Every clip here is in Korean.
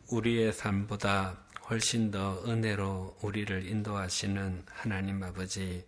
우리의 삶보다 훨씬 더 은혜로 우리를 인도하시는 하나님 아버지,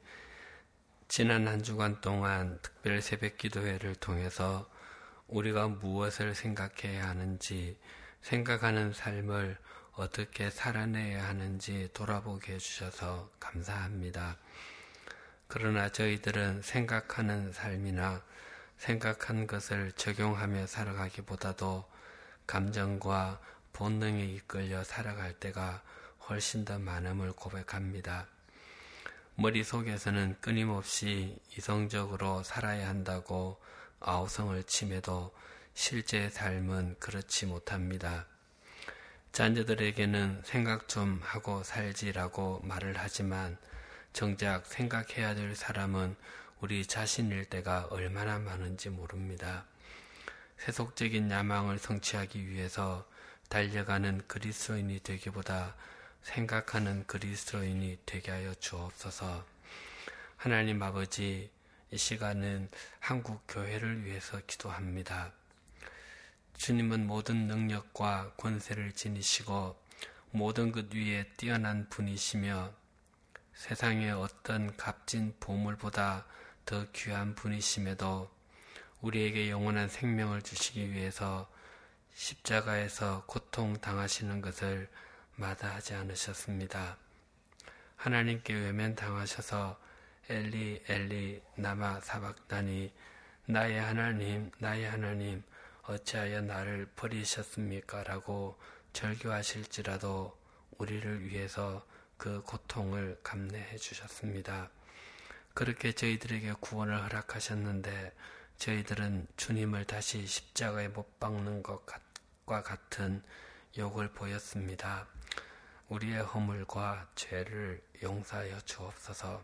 지난 한 주간 동안 특별 새벽 기도회를 통해서 우리가 무엇을 생각해야 하는지, 생각하는 삶을 어떻게 살아내야 하는지 돌아보게 해주셔서 감사합니다. 그러나 저희들은 생각하는 삶이나 생각한 것을 적용하며 살아가기보다도 감정과 본능에 이끌려 살아갈 때가 훨씬 더 많음을 고백합니다. 머릿속에서는 끊임없이 이성적으로 살아야 한다고 아우성을 침해도 실제 삶은 그렇지 못합니다. 자녀들에게는 생각 좀 하고 살지라고 말을 하지만 정작 생각해야 될 사람은 우리 자신일 때가 얼마나 많은지 모릅니다. 세속적인 야망을 성취하기 위해서 달려가는 그리스도인이 되기보다 생각하는 그리스도인이 되게 하여 주옵소서. 하나님 아버지, 이 시간은 한국 교회를 위해서 기도합니다. 주님은 모든 능력과 권세를 지니시고 모든 것 위에 뛰어난 분이시며 세상의 어떤 값진 보물보다 더 귀한 분이심에도 우리에게 영원한 생명을 주시기 위해서 십자가에서 고통당하시는 것을 마다하지 않으셨습니다. 하나님께 외면당하셔서 엘리 엘리 나마 사박다니, 나의 하나님 어찌하여 나를 버리셨습니까? 라고 절규하실지라도 우리를 위해서 그 고통을 감내해 주셨습니다. 그렇게 저희들에게 구원을 허락하셨는데 저희들은 주님을 다시 십자가에 못 박는 것과 같은 욕을 보였습니다. 우리의 허물과 죄를 용서하여 주옵소서.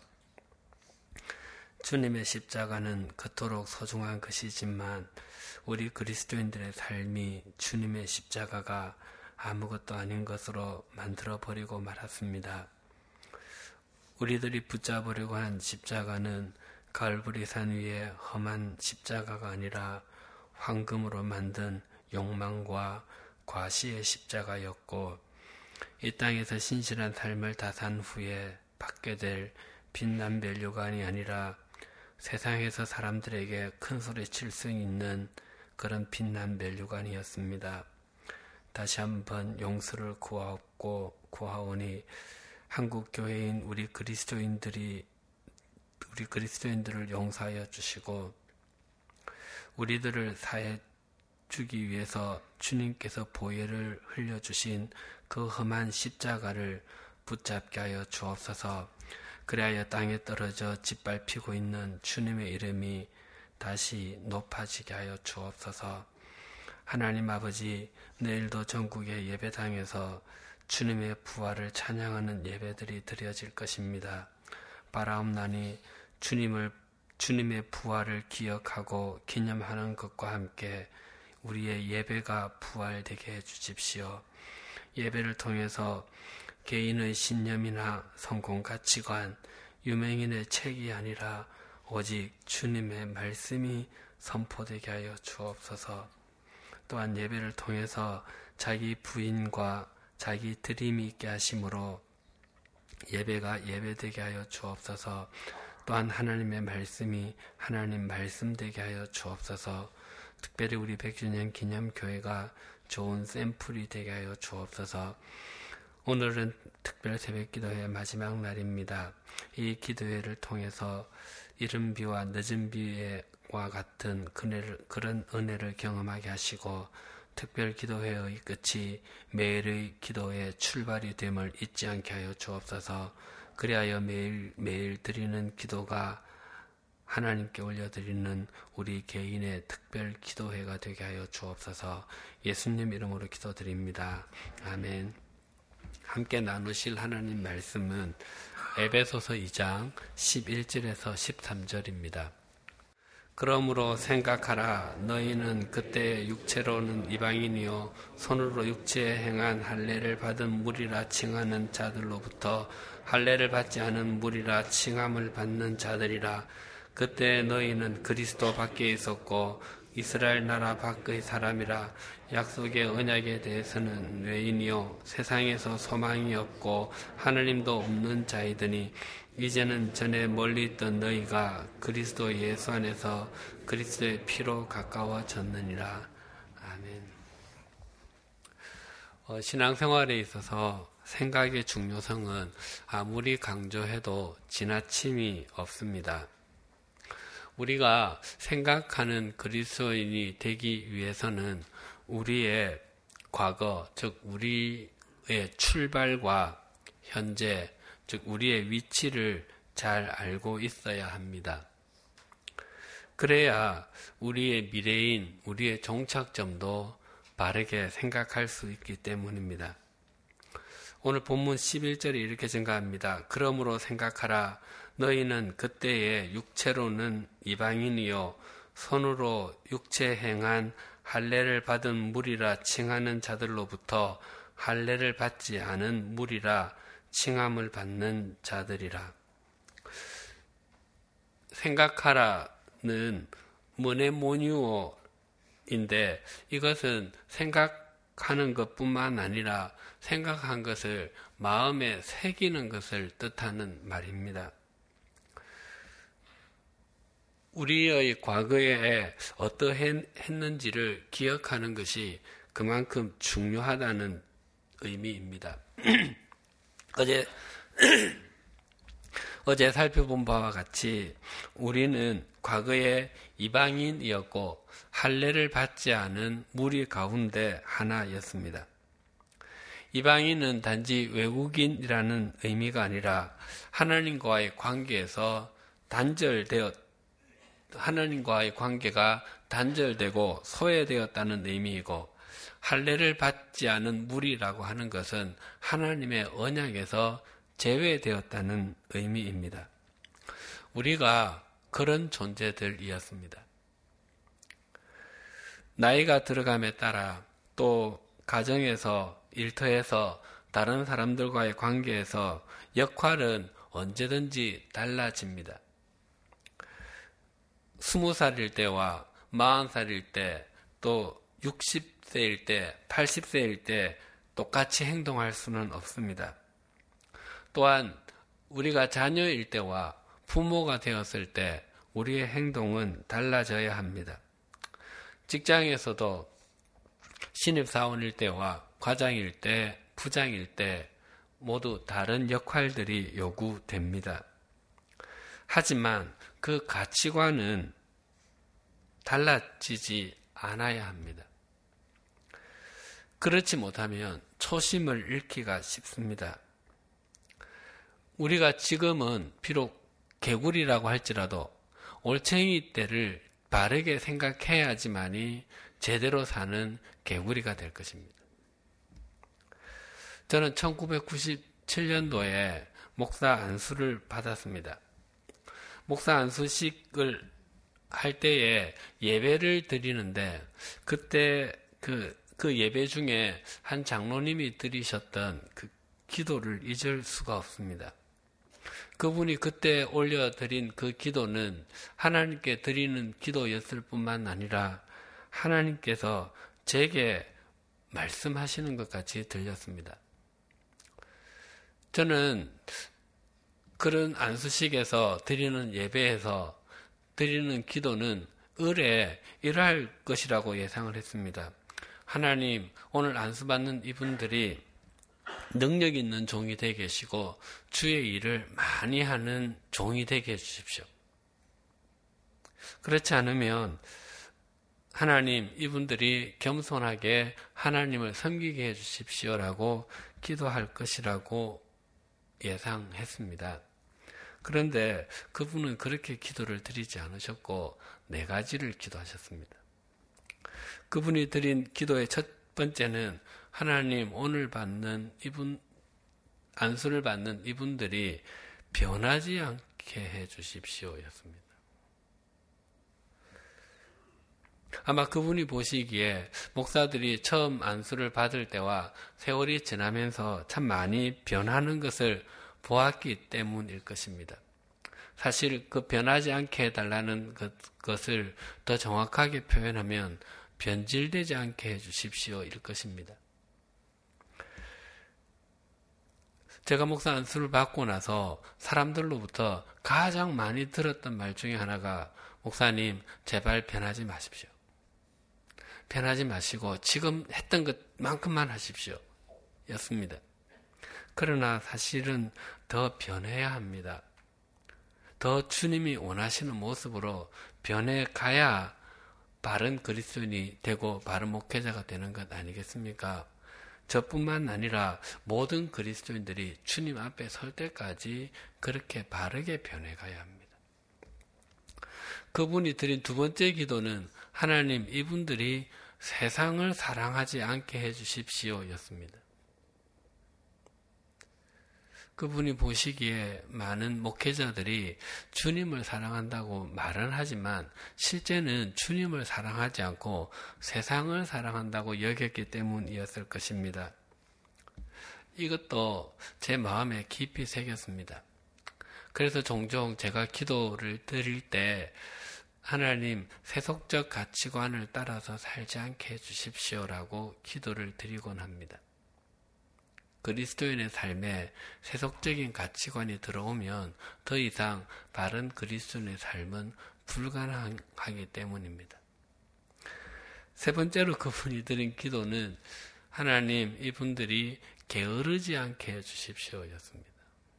주님의 십자가는 그토록 소중한 것이지만 우리 그리스도인들의 삶이 주님의 십자가가 아무것도 아닌 것으로 만들어버리고 말았습니다. 우리들이 붙잡으려고 한 십자가는 갈보리산 위에 험한 십자가가 아니라 황금으로 만든 욕망과 과시의 십자가였고, 이 땅에서 신실한 삶을 다 산 후에 받게 될 빛난 면류관이 아니라 세상에서 사람들에게 큰 소리 칠 수 있는 그런 빛난 면류관이었습니다. 다시 한번 용서를 구하오니 한국 교회인 우리 그리스도인들을 용서하여 주시고 우리들을 사해 주기 위해서 주님께서 보혈을 흘려주신 그 험한 십자가를 붙잡게 하여 주옵소서. 그리하여 땅에 떨어져 짓밟히고 있는 주님의 이름이 다시 높아지게 하여 주옵소서. 하나님 아버지, 내일도 전국의 예배당에서 주님의 부활을 찬양하는 예배들이 드려질 것입니다. 바라옵나니 주님의 부활을 기억하고 기념하는 것과 함께 우리의 예배가 부활되게 해주십시오. 예배를 통해서 개인의 신념이나 성공 가치관, 유명인의 책이 아니라 오직 주님의 말씀이 선포되게 하여 주옵소서. 또한 예배를 통해서 자기 부인과 자기 드림이 있게 하심으로 예배가 예배되게 하여 주옵소서. 또한 하나님의 말씀이 하나님 말씀 되게 하여 주옵소서. 특별히 우리 100주년 기념교회가 좋은 샘플이 되게 하여 주옵소서. 오늘은 특별 새벽기도회의 마지막 날입니다. 이 기도회를 통해서 이른 비와 늦은 비와 같은 그런 은혜를 경험하게 하시고 특별 기도회의 끝이 매일의 기도의 출발이 됨을 잊지 않게 하여 주옵소서. 그리하여 매일 드리는 기도가 하나님께 올려드리는 우리 개인의 특별 기도회가 되게 하여 주옵소서. 예수님 이름으로 기도드립니다. 아멘. 함께 나누실 하나님 말씀은 에베소서 2장 11절에서 13절입니다. 그러므로 생각하라. 너희는 그때 육체로는 이방인이요 손으로 육체에 행한 할례를 받은 무리라 칭하는 자들로부터 할례를 받지 않은 무리라 칭함을 받는 자들이라. 그때 너희는 그리스도 밖에 있었고 이스라엘 나라 밖의 사람이라. 약속의 언약에 대해서는 외인이요 세상에서 소망이 없고 하느님도 없는 자이더니 이제는 전에 멀리 있던 너희가 그리스도 예수 안에서 그리스도의 피로 가까워졌느니라. 아멘. 신앙생활에 있어서 생각의 중요성은 아무리 강조해도 지나침이 없습니다. 우리가 생각하는 그리스도인이 되기 위해서는 우리의 과거, 즉 우리의 출발과 현재, 즉 우리의 위치를 잘 알고 있어야 합니다. 그래야 우리의 미래인, 우리의 종착점도 바르게 생각할 수 있기 때문입니다. 오늘 본문 11절에 이렇게 증가합니다. 그러므로 생각하라. 너희는 그때에 육체로는 이방인이요 손으로 육체 행한 할례를 받은 무리라 칭하는 자들로부터 할례를 받지 않은 무리라 칭함을 받는 자들이라. 생각하라는 모네모니오인데 이것은 생각하는 것뿐만 아니라 생각한 것을 마음에 새기는 것을 뜻하는 말입니다. 우리의 과거에 어떠했는지를 기억하는 것이 그만큼 중요하다는 의미입니다. 어제 살펴본 바와 같이 우리는 과거에 이방인이었고 할례를 받지 않은 무리 가운데 하나였습니다. 이방인은 단지 외국인이라는 의미가 아니라 하나님과의 관계에서 하나님과의 관계가 단절되고 소외되었다는 의미이고, 할례를 받지 않은 무리라고 하는 것은 하나님의 언약에서 제외되었다는 의미입니다. 우리가 그런 존재들이었습니다. 나이가 들어감에 따라 또 가정에서, 일터에서, 다른 사람들과의 관계에서 역할은 언제든지 달라집니다. 20살일 때와 40살일 때, 또 60세일 때, 80세일 때 똑같이 행동할 수는 없습니다. 또한 우리가 자녀일 때와 부모가 되었을 때 우리의 행동은 달라져야 합니다. 직장에서도 신입사원일 때와 과장일 때, 부장일 때 모두 다른 역할들이 요구됩니다. 하지만 그 가치관은 달라지지 않아야 합니다. 그렇지 못하면 초심을 잃기가 쉽습니다. 우리가 지금은 비록 개구리라고 할지라도 올챙이 때를 바르게 생각해야지만이 제대로 사는 개구리가 될 것입니다. 저는 1997년도에 목사 안수를 받았습니다. 목사 안수식을 할 때에 예배를 드리는데 그때 그 예배 중에 한 장로님이 드리셨던 그 기도를 잊을 수가 없습니다. 그분이 그때 올려드린 그 기도는 하나님께 드리는 기도였을 뿐만 아니라 하나님께서 제게 말씀하시는 것 같이 들렸습니다. 저는 그런 안수식에서 드리는 예배에서 드리는 기도는 을에 이러할 것이라고 예상을 했습니다. 하나님, 오늘 안수받는 이분들이 능력 있는 종이 되게 계시고 주의 일을 많이 하는 종이 되게 해주십시오. 그렇지 않으면 하나님, 이분들이 겸손하게 하나님을 섬기게 해주십시오라고 기도할 것이라고 예상했습니다. 그런데 그분은 그렇게 기도를 드리지 않으셨고 4가지를 기도하셨습니다. 그분이 드린 기도의 첫 번째는 하나님, 오늘 안수를 받는 이분들이 변하지 않게 해주십시오 였습니다. 아마 그분이 보시기에 목사들이 처음 안수를 받을 때와 세월이 지나면서 참 많이 변하는 것을 보았기 때문일 것입니다. 사실 그 변하지 않게 해달라는 것을 더 정확하게 표현하면 변질되지 않게 해주십시오 일 것입니다. 제가 목사 안수를 받고 나서 사람들로부터 가장 많이 들었던 말 중에 하나가 목사님 제발 변하지 마십시오. 변하지 마시고 지금 했던 것만큼만 하십시오 였습니다. 그러나 사실은 더 변해야 합니다. 더 주님이 원하시는 모습으로 변해가야 바른 그리스도인이 되고 바른 목회자가 되는 것 아니겠습니까? 저뿐만 아니라 모든 그리스도인들이 주님 앞에 설 때까지 그렇게 바르게 변해가야 합니다. 그분이 드린 두 번째 기도는 하나님 이분들이 세상을 사랑하지 않게 해주십시오 였습니다. 그분이 보시기에 많은 목회자들이 주님을 사랑한다고 말은 하지만 실제는 주님을 사랑하지 않고 세상을 사랑한다고 여겼기 때문이었을 것입니다. 이것도 제 마음에 깊이 새겼습니다. 그래서 종종 제가 기도를 드릴 때 하나님 세속적 가치관을 따라서 살지 않게 해주십시오라고 기도를 드리곤 합니다. 그리스도인의 삶에 세속적인 가치관이 들어오면 더 이상 바른 그리스도인의 삶은 불가능하기 때문입니다. 세 번째로 그분이 드린 기도는 하나님 이분들이 게으르지 않게 해주십시오 였습니다.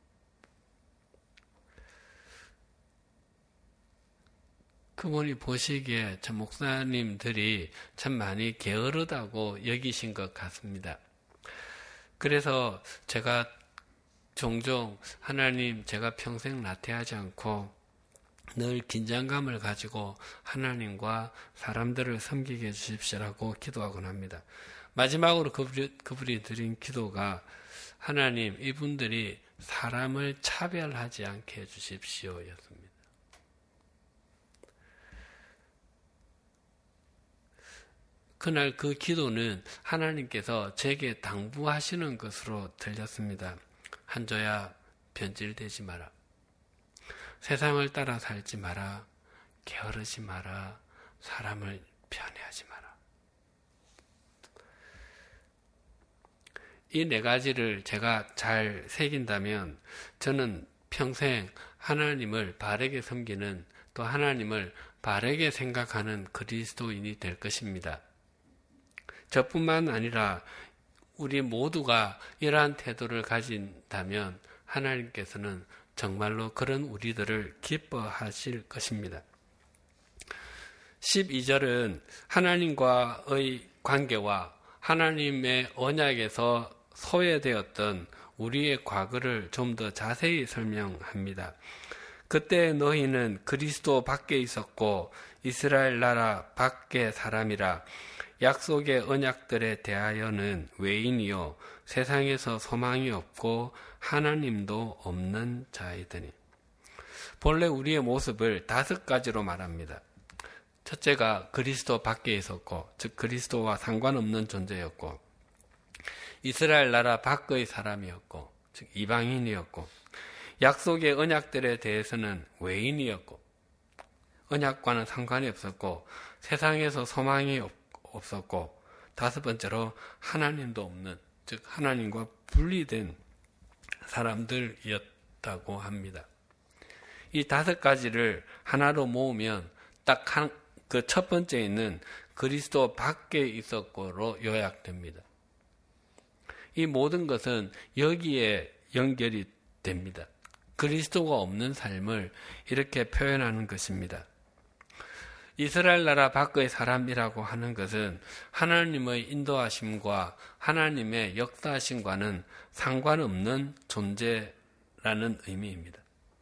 그분이 보시기에 참 목사님들이 참 많이 게으르다고 여기신 것 같습니다. 그래서 제가 종종 하나님 제가 평생 나태하지 않고 늘 긴장감을 가지고 하나님과 사람들을 섬기게 해주십시오라고 기도하곤 합니다. 마지막으로 그분이 드린 기도가 하나님 이분들이 사람을 차별하지 않게 해주십시오 였습니다. 그날 그 기도는 하나님께서 제게 당부하시는 것으로 들렸습니다. 한조야 변질되지 마라. 세상을 따라 살지 마라. 게으르지 마라. 사람을 편애하지 마라. 이 네 가지를 제가 잘 새긴다면 저는 평생 하나님을 바르게 섬기는 또 하나님을 바르게 생각하는 그리스도인이 될 것입니다. 저뿐만 아니라 우리 모두가 이러한 태도를 가진다면 하나님께서는 정말로 그런 우리들을 기뻐하실 것입니다. 12절은 하나님과의 관계와 하나님의 언약에서 소외되었던 우리의 과거를 좀 더 자세히 설명합니다. 그때 너희는 그리스도 밖에 있었고 이스라엘 나라 밖의 사람이라 약속의 언약들에 대하여는 외인이요 세상에서 소망이 없고 하나님도 없는 자이더니. 본래 우리의 모습을 5가지로 말합니다. 첫째가 그리스도 밖에 있었고 즉 그리스도와 상관없는 존재였고 이스라엘 나라 밖의 사람이었고 즉 이방인이었고 약속의 언약들에 대해서는 외인이었고 언약과는 상관이 없었고 세상에서 소망이 없었고 5번째로 하나님도 없는 즉 하나님과 분리된 사람들이었다고 합니다. 이 5가지를 하나로 모으면 딱 그 첫 번째 있는 그리스도 밖에 있었고로 요약됩니다. 이 모든 것은 여기에 연결이 됩니다. 그리스도가 없는 삶을 이렇게 표현하는 것입니다. 이스라엘 나라 밖의 사람이라고 하는 것은 하나님의 인도하심과 하나님의 역사하심과는 상관없는 존재라는 의미입니다.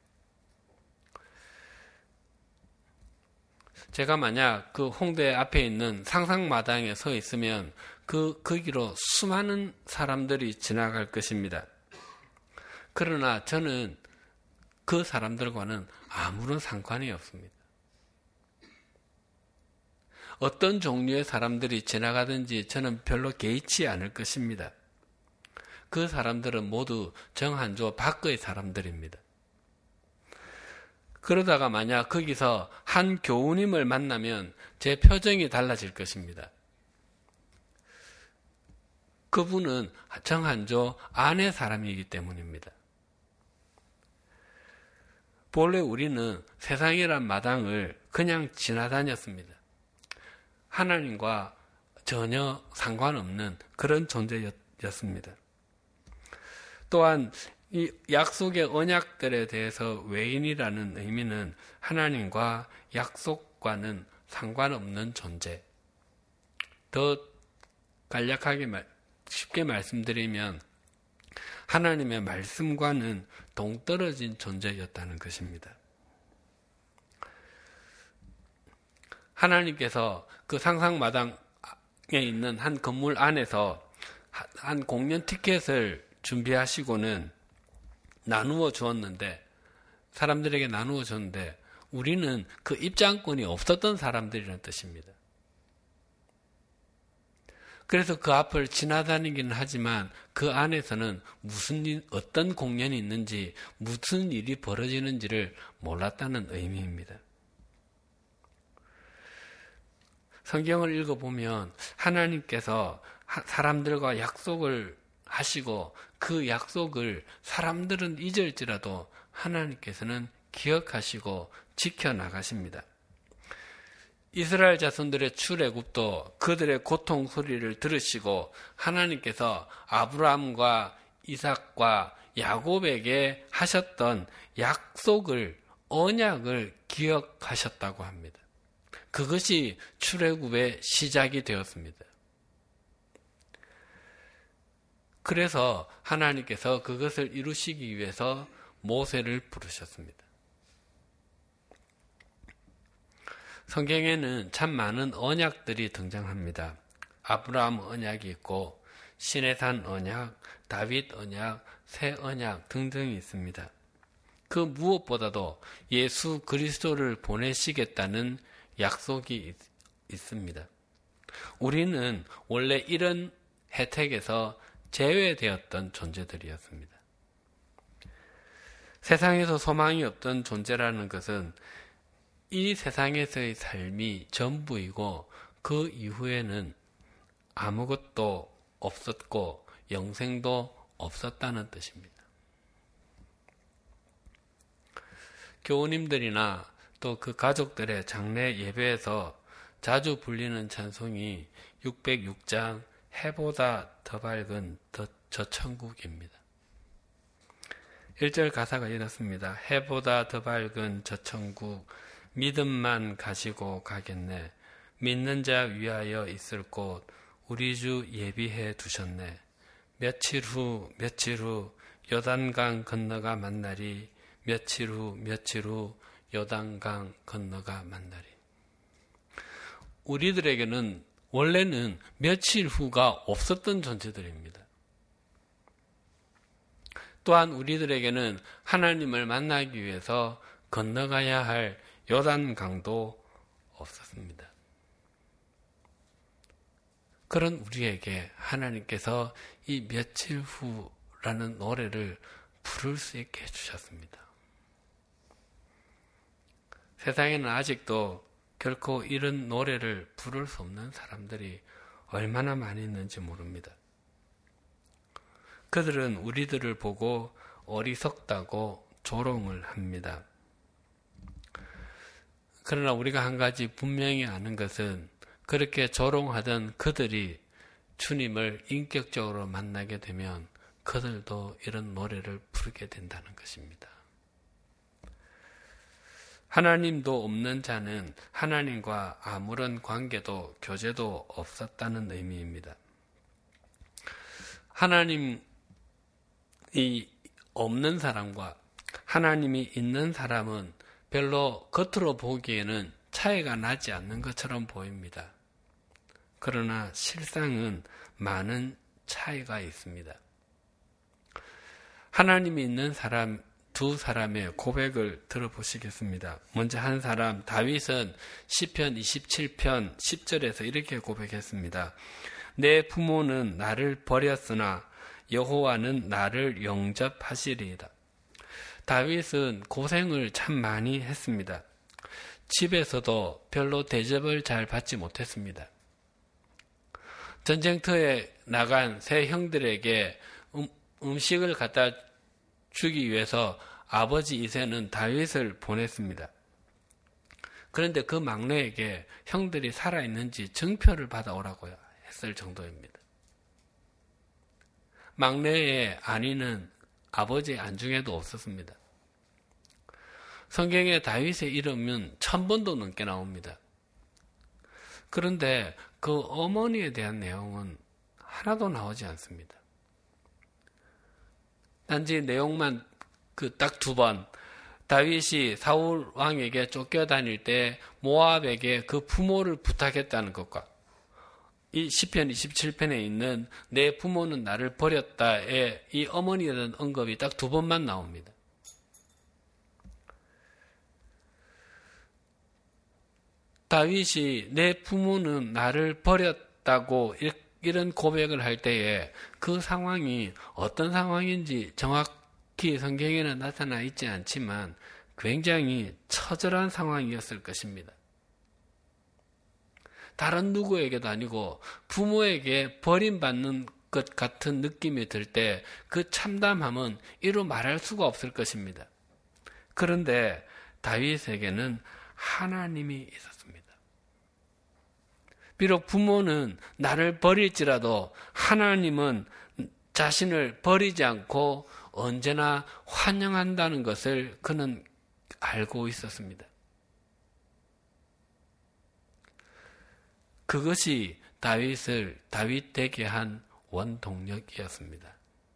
제가 만약 그 홍대 앞에 있는 상상마당에 서 있으면 거기로 수많은 사람들이 지나갈 것입니다. 그러나 저는 그 사람들과는 아무런 상관이 없습니다. 어떤 종류의 사람들이 지나가든지 저는 별로 개의치 않을 것입니다. 그 사람들은 모두 정한조 밖의 사람들입니다. 그러다가 만약 거기서 한 교우님을 만나면 제 표정이 달라질 것입니다. 그분은 정한조 안의 사람이기 때문입니다. 본래 우리는 세상이란 마당을 그냥 지나다녔습니다. 하나님과 전혀 상관없는 그런 존재였습니다. 또한 이 약속의 언약들에 대해서 외인이라는 의미는 하나님과 약속과는 상관없는 존재. 더 간략하게 쉽게 말씀드리면 하나님의 말씀과는 동떨어진 존재였다는 것입니다. 하나님께서 그 상상마당에 있는 한 건물 안에서 한 공연 티켓을 준비하시고는 나누어 주었는데, 사람들에게 나누어 줬는데 우리는 그 입장권이 없었던 사람들이라는 뜻입니다. 그래서 그 앞을 지나다니기는 하지만 그 안에서는 어떤 공연이 있는지, 무슨 일이 벌어지는지를 몰랐다는 의미입니다. 성경을 읽어보면 하나님께서 사람들과 약속을 하시고 그 약속을 사람들은 잊을지라도 하나님께서는 기억하시고 지켜나가십니다. 이스라엘 자손들의 출애굽도 그들의 고통 소리를 들으시고 하나님께서 아브라함과 이삭과 야곱에게 하셨던 약속을, 언약을 기억하셨다고 합니다. 그것이 출애굽의 시작이 되었습니다. 그래서 하나님께서 그것을 이루시기 위해서 모세를 부르셨습니다. 성경에는 참 많은 언약들이 등장합니다. 아브라함 언약이 있고 시내산 언약, 다윗 언약, 새 언약 등등이 있습니다. 그 무엇보다도 예수 그리스도를 보내시겠다는 약속이 있습니다. 우리는 원래 이런 혜택에서 제외되었던 존재들이었습니다. 세상에서 소망이 없던 존재라는 것은 이 세상에서의 삶이 전부이고 그 이후에는 아무것도 없었고 영생도 없었다는 뜻입니다. 교우님들이나 또 그 가족들의 장례 예배에서 자주 불리는 찬송이 606장 해보다 더 밝은 저 천국입니다. 1절 가사가 이렇습니다. 해보다 더 밝은 저 천국 믿음만 가지고 가겠네. 믿는 자 위하여 있을 곳 우리 주 예비해 두셨네. 며칠 후 요단강 건너가 만나리. 며칠 후 요단강 건너가 만나리. 우리들에게는 원래는 며칠 후가 없었던 존재들입니다. 또한 우리들에게는 하나님을 만나기 위해서 건너가야 할 요단강도 없었습니다. 그런 우리에게 하나님께서 이 며칠 후라는 노래를 부를 수 있게 해주셨습니다. 세상에는 아직도 결코 이런 노래를 부를 수 없는 사람들이 얼마나 많이 있는지 모릅니다. 그들은 우리들을 보고 어리석다고 조롱을 합니다. 그러나 우리가 한 가지 분명히 아는 것은 그렇게 조롱하던 그들이 주님을 인격적으로 만나게 되면 그들도 이런 노래를 부르게 된다는 것입니다. 하나님도 없는 자는 하나님과 아무런 관계도 교제도 없었다는 의미입니다. 하나님이 없는 사람과 하나님이 있는 사람은 별로 겉으로 보기에는 차이가 나지 않는 것처럼 보입니다. 그러나 실상은 많은 차이가 있습니다. 하나님이 있는 사람, 두 사람의 고백을 들어보시겠습니다. 먼저 한 사람, 다윗은 시편 27편 10절에서 이렇게 고백했습니다. 내 부모는 나를 버렸으나 여호와는 나를 영접하시리이다. 다윗은 고생을 참 많이 했습니다. 집에서도 별로 대접을 잘 받지 못했습니다. 전쟁터에 나간 세 형들에게 음식을 갖다 주기 위해서 아버지 이새는 다윗을 보냈습니다. 그런데 그 막내에게 형들이 살아있는지 증표를 받아오라고 했을 정도입니다. 막내의 안위는 아버지의 안중에도 없었습니다. 성경에 다윗의 이름은 1000번도 넘게 나옵니다. 그런데 그 어머니에 대한 내용은 하나도 나오지 않습니다. 단지 내용만 딱 2번, 다윗이 사울 왕에게 쫓겨다닐 때 모압에게 그 부모를 부탁했다는 것과 이 시편 27편에 있는 내 부모는 나를 버렸다의 이 어머니에 대한 언급이 딱 2번만 나옵니다. 다윗이 내 부모는 나를 버렸다고 이런 고백을 할 때에 그 상황이 어떤 상황인지 정확히 성경에는 나타나 있지 않지만 굉장히 처절한 상황이었을 것입니다. 다른 누구에게도 아니고 부모에게 버림받는 것 같은 느낌이 들 때 그 참담함은 이루 말할 수가 없을 것입니다. 그런데 다윗에게는 하나님이 있었습니다. 비록 부모는 나를 버릴지라도 하나님은 자신을 버리지 않고 언제나 환영한다는 것을 그는 알고 있었습니다. 그것이 다윗을 다윗 되게 한 원동력이었습니다.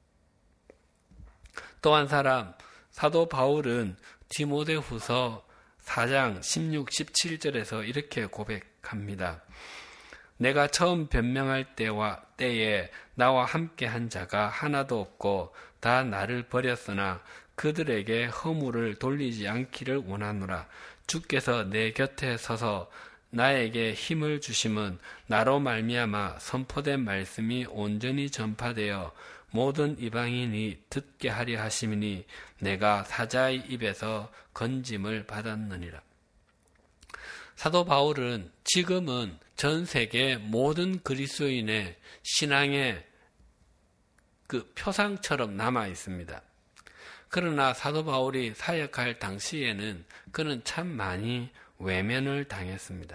또 한 사람, 사도 바울은 디모데후서 4장 16, 17절에서 이렇게 고백합니다. 내가 처음 변명할 때에 나와 함께 한 자가 하나도 없고 다 나를 버렸으나 그들에게 허물을 돌리지 않기를 원하노라. 주께서 내 곁에 서서 나에게 힘을 주심은 나로 말미암아 선포된 말씀이 온전히 전파되어 모든 이방인이 듣게 하려 하심이니 내가 사자의 입에서 건짐을 받았느니라. 사도 바울은 지금은 전 세계 모든 그리스도인의 신앙의 그 표상처럼 남아 있습니다. 그러나 사도 바울이 사역할 당시에는 그는 참 많이 외면을 당했습니다.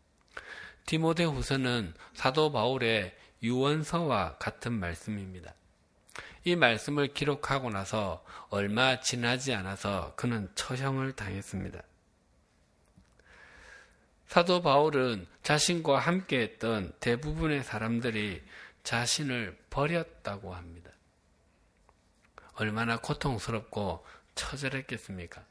디모데후서는 사도 바울의 유언서와 같은 말씀입니다. 이 말씀을 기록하고 나서 얼마 지나지 않아서 그는 처형을 당했습니다. 사도 바울은 자신과 함께했던 대부분의 사람들이 자신을 버렸다고 합니다. 얼마나 고통스럽고 처절했겠습니까?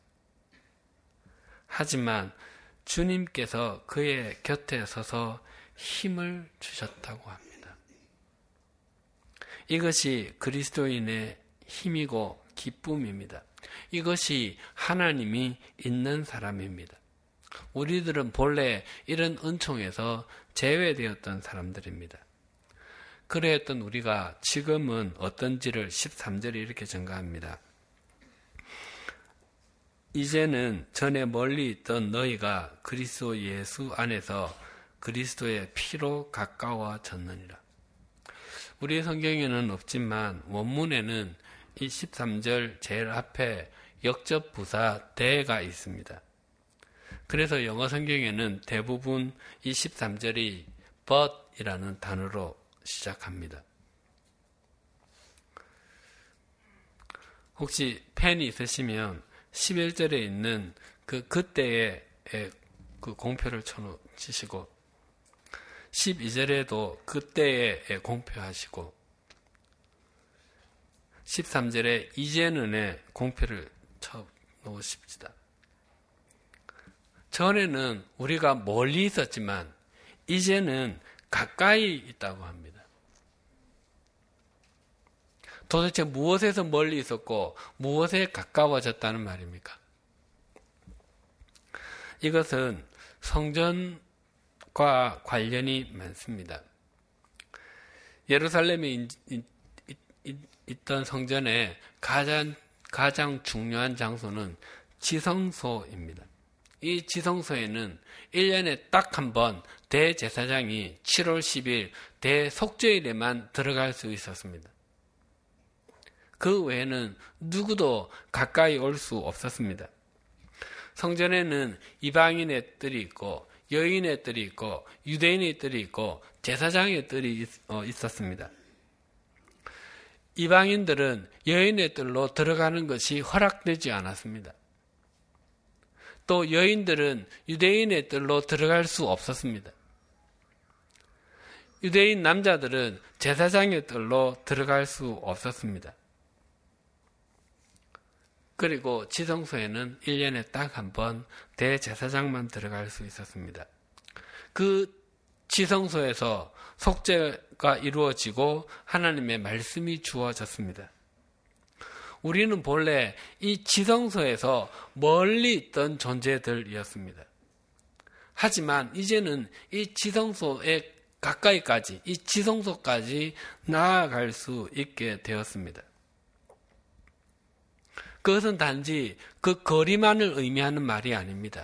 하지만 주님께서 그의 곁에 서서 힘을 주셨다고 합니다. 이것이 그리스도인의 힘이고 기쁨입니다. 이것이 하나님이 있는 사람입니다. 우리들은 본래 이런 은총에서 제외되었던 사람들입니다. 그랬던 우리가 지금은 어떤지를 13절에 이렇게 증가합니다. 이제는 전에 멀리 있던 너희가 그리스도 예수 안에서 그리스도의 피로 가까워졌느니라. 우리 성경에는 없지만 원문에는 이 13절 제일 앞에 역접부사 대가 있습니다. 그래서 영어 성경에는 대부분 이 13절이 but이라는 단어로 시작합니다. 혹시 펜이 있으시면 11절에 있는 그때의 그 공표를 치시고 12절에도 그때에 공표하시고 13절에 이제는의 공표를 쳐 놓으십시다. 전에는 우리가 멀리 있었지만 이제는 가까이 있다고 합니다. 도대체 무엇에서 멀리 있었고 무엇에 가까워졌다는 말입니까? 이것은 성전과 관련이 많습니다. 예루살렘에 있던 성전에 가장 중요한 장소는 지성소입니다. 이 지성소에는 1년에 딱 한 번 대제사장이 7월 10일 대속죄일에만 들어갈 수 있었습니다. 그 외에는 누구도 가까이 올 수 없었습니다. 성전에는 이방인의 뜰이 있고 여인의 뜰이 있고 유대인의 뜰이 있고 제사장의 뜰이 있었습니다. 이방인들은 여인의 뜰로 들어가는 것이 허락되지 않았습니다. 또 여인들은 유대인의 뜰로 들어갈 수 없었습니다. 유대인 남자들은 제사장의 뜰로 들어갈 수 없었습니다. 그리고 지성소에는 1년에 딱 한 번 대제사장만 들어갈 수 있었습니다. 그 지성소에서 속죄가 이루어지고 하나님의 말씀이 주어졌습니다. 우리는 본래 이 지성소에서 멀리 있던 존재들이었습니다. 하지만 이제는 이 지성소에 가까이까지, 이 지성소까지 나아갈 수 있게 되었습니다. 그것은 단지 그 거리만을 의미하는 말이 아닙니다.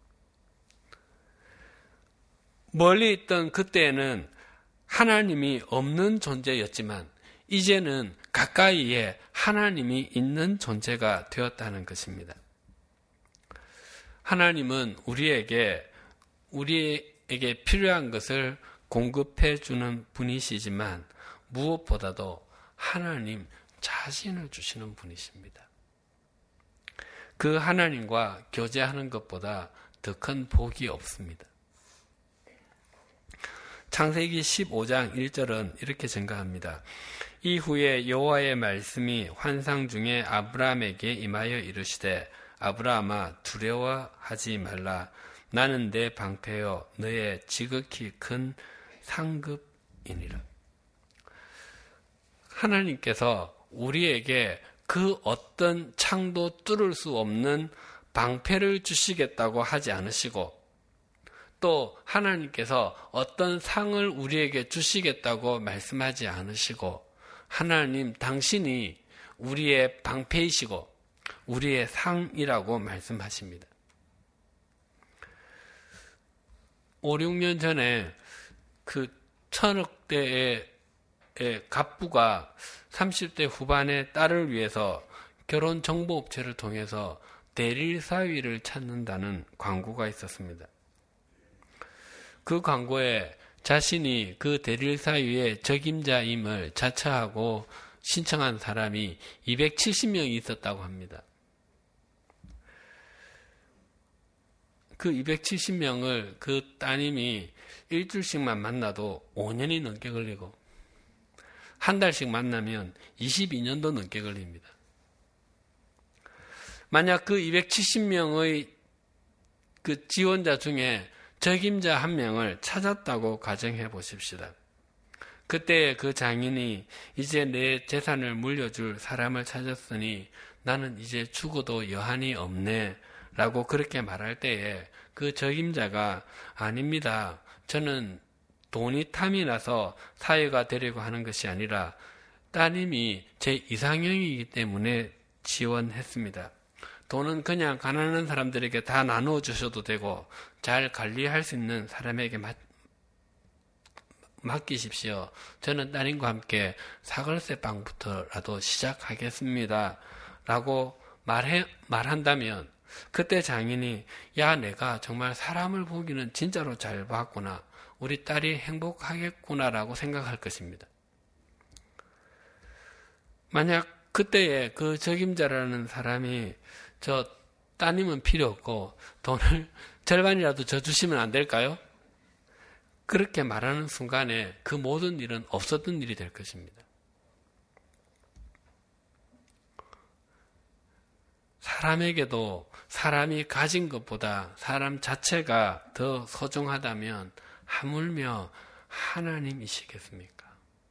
멀리 있던 그때에는 하나님이 없는 존재였지만 이제는 가까이에 하나님이 있는 존재가 되었다는 것입니다. 하나님은 우리에게 필요한 것을 공급해 주는 분이시지만 무엇보다도 하나님 자신을 주시는 분이십니다. 그 하나님과 교제하는 것보다 더 큰 복이 없습니다. 창세기 15장 1절은 이렇게 증가합니다. 이후에 여호와의 말씀이 환상 중에 아브라함에게 임하여 이르시되 아브라함아 두려워하지 말라. 나는 내 방패여 너의 지극히 큰 상급이니라. 하나님께서 우리에게 그 어떤 창도 뚫을 수 없는 방패를 주시겠다고 하지 않으시고 또 하나님께서 어떤 상을 우리에게 주시겠다고 말씀하지 않으시고 하나님 당신이 우리의 방패이시고 우리의 상이라고 말씀하십니다. 5, 6년 전에 그 1000억대의 갑부가 30대 후반의 딸을 위해서 결혼정보업체를 통해서 대릴 사위를 찾는다는 광고가 있었습니다. 그 광고에 자신이 그 대릴 사위의 적임자임을 자처하고 신청한 사람이 270명이 있었다고 합니다. 그 270명을 그 따님이 일주일씩만 만나도 5년이 넘게 걸리고 한 달씩 만나면 22년도 넘게 걸립니다. 만약 그 270명의 그 지원자 중에 적임자 한 명을 찾았다고 가정해 보십시다. 그때 그 장인이 이제 내 재산을 물려줄 사람을 찾았으니 나는 이제 죽어도 여한이 없네 라고 그렇게 말할 때에 그 적임자가 아닙니다. 저는 돈이 탐이 나서 사회가 되려고 하는 것이 아니라 따님이 제 이상형이기 때문에 지원했습니다. 돈은 그냥 가난한 사람들에게 다 나누어 주셔도 되고 잘 관리할 수 있는 사람에게 맡기십시오. 저는 따님과 함께 사글세 빵부터라도 시작하겠습니다. 라고 말한다면 그때 장인이 야 내가 정말 사람을 보기는 진짜로 잘 봤구나. 우리 딸이 행복하겠구나 라고 생각할 것입니다. 만약 그때에 그 적임자라는 사람이 저 따님은 필요 없고 돈을 절반이라도 저 주시면 안 될까요? 그렇게 말하는 순간에 그 모든 일은 없었던 일이 될 것입니다. 사람에게도 사람이 가진 것보다 사람 자체가 더 소중하다면 하물며 하나님이시겠습니까?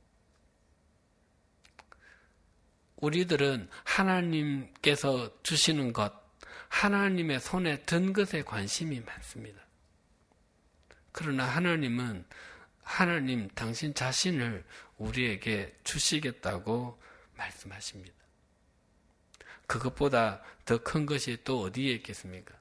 우리들은 하나님께서 주시는 것, 하나님의 손에 든 것에 관심이 많습니다. 그러나 하나님은 하나님 당신 자신을 우리에게 주시겠다고 말씀하십니다. 그것보다 더 큰 것이 또 어디에 있겠습니까?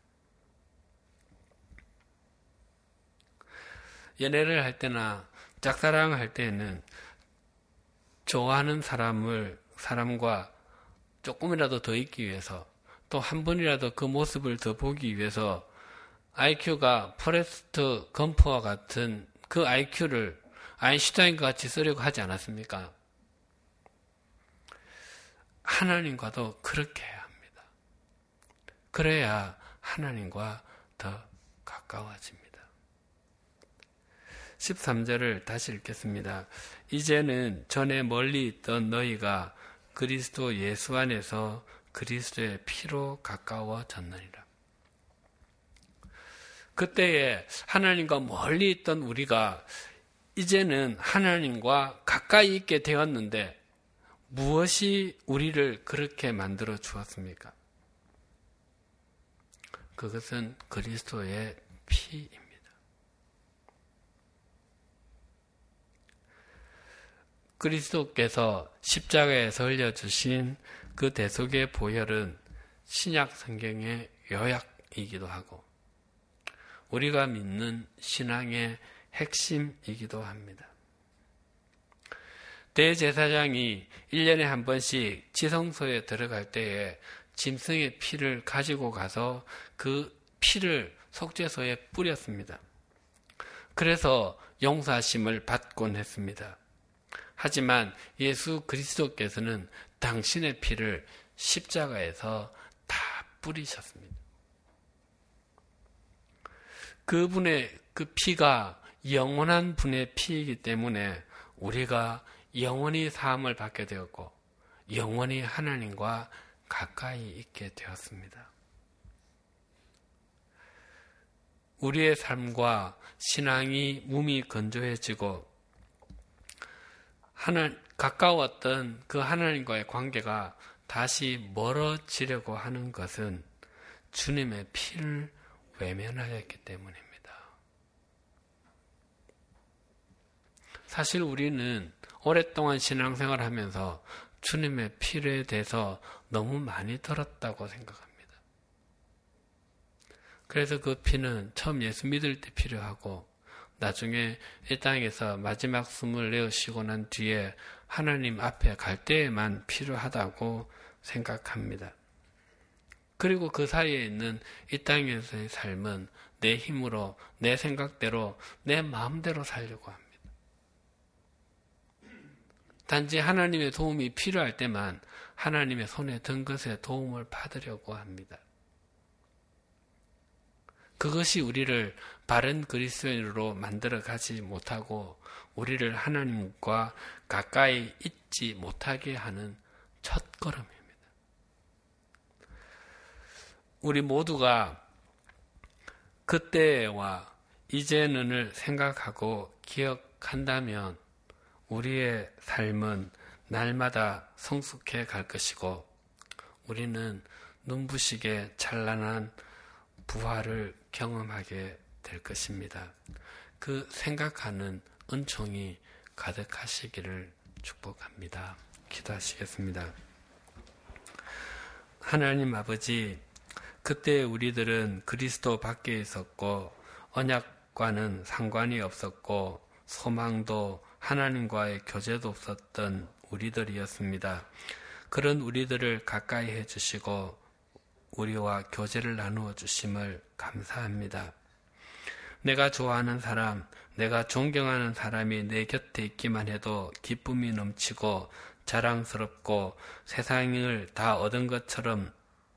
연애를 할 때나 짝사랑을 할 때에는 좋아하는 사람과 조금이라도 더 있기 위해서, 또 한 번이라도 그 모습을 더 보기 위해서 IQ가 포레스트 검프와 같은 그 IQ를 아인슈타인과 같이 쓰려고 하지 않았습니까? 하나님과도 그렇게 해야 합니다. 그래야 하나님과 더 가까워집니다. 13절을 다시 읽겠습니다. 이제는 전에 멀리 있던 너희가 그리스도 예수 안에서 그리스도의 피로 가까워졌느니라. 그때에 하나님과 멀리 있던 우리가 이제는 하나님과 가까이 있게 되었는데 무엇이 우리를 그렇게 만들어 주었습니까? 그것은 그리스도의 피입니다. 그리스도께서 십자가에서 흘려주신 그 대속의 보혈은 신약 성경의 요약이기도 하고 우리가 믿는 신앙의 핵심이기도 합니다. 대제사장이 1년에 한 번씩 지성소에 들어갈 때에 짐승의 피를 가지고 가서 그 피를 속죄소에 뿌렸습니다. 그래서 용서하심을 받곤 했습니다. 하지만 예수 그리스도께서는 당신의 피를 십자가에서 다 뿌리셨습니다. 그분의 그 피가 영원한 분의 피이기 때문에 우리가 영원히 사함을 받게 되었고 영원히 하나님과 가까이 있게 되었습니다. 우리의 삶과 신앙이 몸이 건조해지고 가까웠던 그 하나님과의 관계가 다시 멀어지려고 하는 것은 주님의 피를 외면하였기 때문입니다. 사실 우리는 오랫동안 신앙생활을 하면서 주님의 피에 대해서 너무 많이 들었다고 생각합니다. 그래서 그 피는 처음 예수 믿을 때 필요하고 나중에 이 땅에서 마지막 숨을 내쉬고 난 뒤에 하나님 앞에 갈 때에만 필요하다고 생각합니다. 그리고 그 사이에 있는 이 땅에서의 삶은 내 힘으로, 내 생각대로, 내 마음대로 살려고 합니다. 단지 하나님의 도움이 필요할 때만 하나님의 손에 든 것의 도움을 받으려고 합니다. 그것이 우리를 바른 그리스도인으로 만들어 가지 못하고 우리를 하나님과 가까이 있지 못하게 하는 첫걸음입니다. 우리 모두가 그때와 이제는을 생각하고 기억한다면 우리의 삶은 날마다 성숙해 갈 것이고 우리는 눈부시게 찬란한 부활을 경험하게 될 것입니다. 그 생각하는 은총이 가득하시기를 축복합니다. 기도하시겠습니다. 하나님 아버지, 그때 우리들은 그리스도 밖에 있었고 언약과는 상관이 없었고 소망도 하나님과의 교제도 없었던 우리들이었습니다. 그런 우리들을 가까이 해주시고 우리와 교제를 나누어 주심을 감사합니다. 내가 좋아하는 사람, 내가 존경하는 사람이 내 곁에 있기만 해도 기쁨이 넘치고 자랑스럽고 세상을 다 얻은 것처럼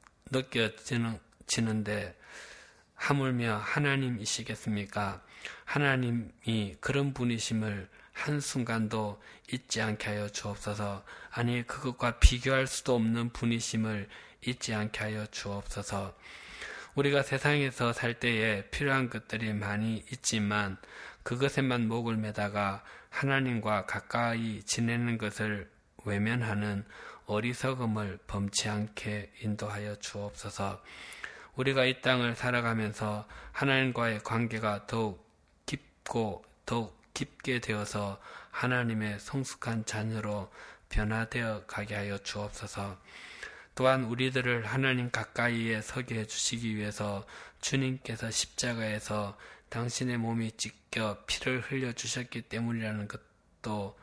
느껴지는데 하물며 하나님이시겠습니까? 하나님이 그런 분이심을 한순간도 잊지 않게 하여 주옵소서. 아니 그것과 비교할 수도 없는 분이심을 잊지 않게 하여 주옵소서. 우리가 세상에서 살 때에 필요한 것들이 많이 있지만 그것에만 목을 매다가 하나님과 가까이 지내는 것을 외면하는 어리석음을 범치 않게 인도하여 주옵소서. 우리가 이 땅을 살아가면서 하나님과의 관계가 더욱 깊고 더욱 깊게 되어서 하나님의 성숙한 자녀로 변화되어 가게 하여 주옵소서. 또한 우리들을 하나님 가까이에 서게 해주시기 위해서 주님께서 십자가에서 당신의 몸이 찢겨 피를 흘려주셨기 때문이라는 것도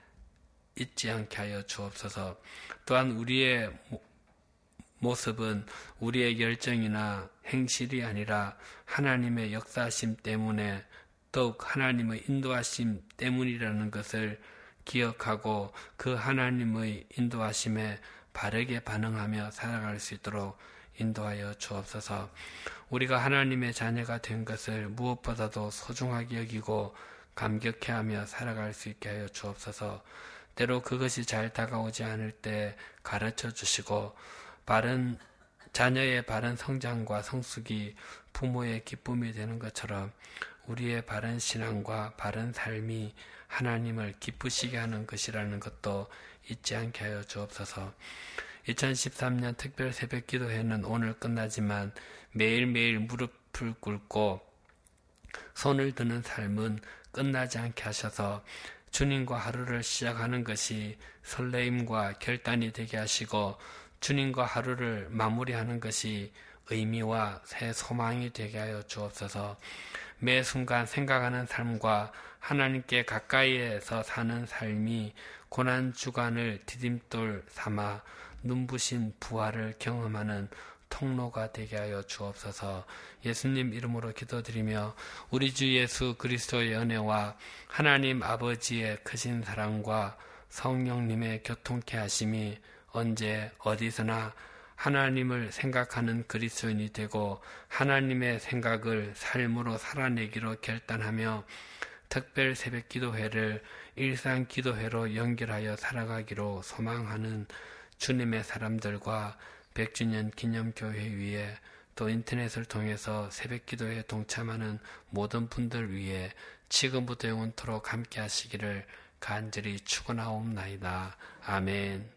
잊지 않게 하여 주옵소서. 또한 우리의 모습은 우리의 열정이나 행실이 아니라 하나님의 역사하심 때문에, 더욱 하나님의 인도하심 때문이라는 것을 기억하고 그 하나님의 인도하심에 바르게 반응하며 살아갈 수 있도록 인도하여 주옵소서. 우리가 하나님의 자녀가 된 것을 무엇보다도 소중하게 여기고 감격해하며 살아갈 수 있게 하여 주옵소서. 때로 그것이 잘 다가오지 않을 때 가르쳐 주시고, 자녀의 바른 성장과 성숙이 부모의 기쁨이 되는 것처럼 우리의 바른 신앙과 바른 삶이 하나님을 기쁘시게 하는 것이라는 것도 잊지 않게 하여 주옵소서. 2013년 특별 새벽 기도회는 오늘 끝나지만 매일매일 무릎을 꿇고 손을 드는 삶은 끝나지 않게 하셔서 주님과 하루를 시작하는 것이 설레임과 결단이 되게 하시고, 주님과 하루를 마무리하는 것이 의미와 새 소망이 되게 하여 주옵소서. 매 순간 생각하는 삶과 하나님께 가까이에서 사는 삶이 고난주간을 디딤돌 삼아 눈부신 부활을 경험하는 통로가 되게 하여 주옵소서. 예수님 이름으로 기도드리며 우리 주 예수 그리스도의 은혜와 하나님 아버지의 크신 사랑과 성령님의 교통케 하심이 언제 어디서나 하나님을 생각하는 그리스도인이 되고 하나님의 생각을 삶으로 살아내기로 결단하며 특별 새벽 기도회를 일상 기도회로 연결하여 살아가기로 소망하는 주님의 사람들과 100주년 기념교회 위에 또 인터넷을 통해서 새벽 기도회에 동참하는 모든 분들 위해 지금부터 영원토록 함께 하시기를 간절히 축원하옵나이다. 아멘.